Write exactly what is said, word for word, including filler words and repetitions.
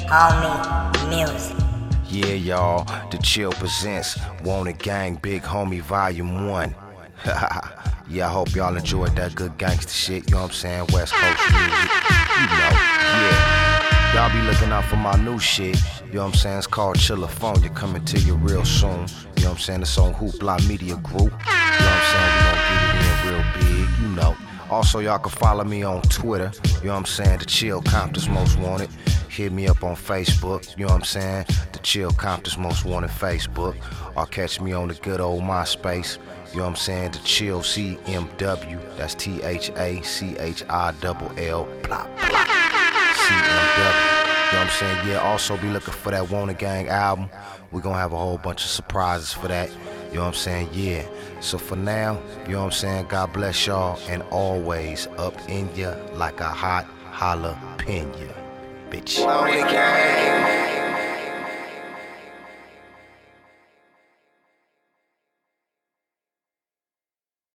Homie Music. Yeah, y'all, The Chill presents Wanted Gang Big Homie Volume one. Yeah, I hope y'all enjoyed that good gangster shit, you know what I'm saying? West Coast music, you know, yeah. Y'all be looking out for my new shit, you know what I'm saying? It's called Chillifornia, coming to you real soon. You know what I'm saying? It's on Hoopla Media Group. You know what I'm saying? We gon' get it in real big, you know. Also, y'all can follow me on Twitter, you know what I'm saying? The Chill Compton's Most Wanted. Hit me up on Facebook, you know what I'm saying? The Chill Compton's Most Wanted Facebook. Or catch me on the good old MySpace, you know what I'm saying? The Chill C M W. That's T H A C H I L L, blah, blah. C M W. You know what I'm saying? Yeah, also be looking for that Wanted Gang album. We're gonna have a whole bunch of surprises for that. You know what I'm saying? Yeah. So for now, you know what I'm saying? God bless y'all, and always up in ya like a hot jalapeno, bitch. Wanted Gang.